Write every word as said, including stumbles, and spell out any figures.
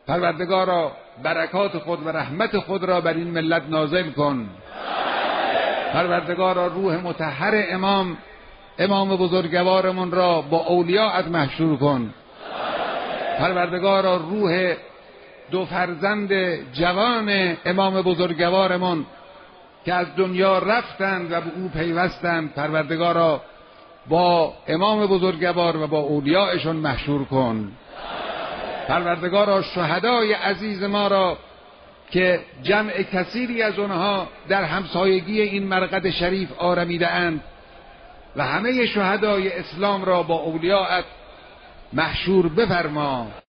پروردگارا برکات خود و رحمت خود را بر این ملت نازل کن. پروردگارا روح مطهر امام امام بزرگوارمون را با اولیاءت محشور کن. پروردگارا روح دو فرزند جوان امام بزرگوارمون که از دنیا رفتند و به او پیوستند، پروردگارا با امام بزرگوار و با اولیاءشون محشور کن. پروردگارا شهدای عزیز ما را که جمع کثیری از آنها در همسایگی این مرقد شریف آرمیده اند و همه شهدای اسلام را با اولیاءت محشور بفرما.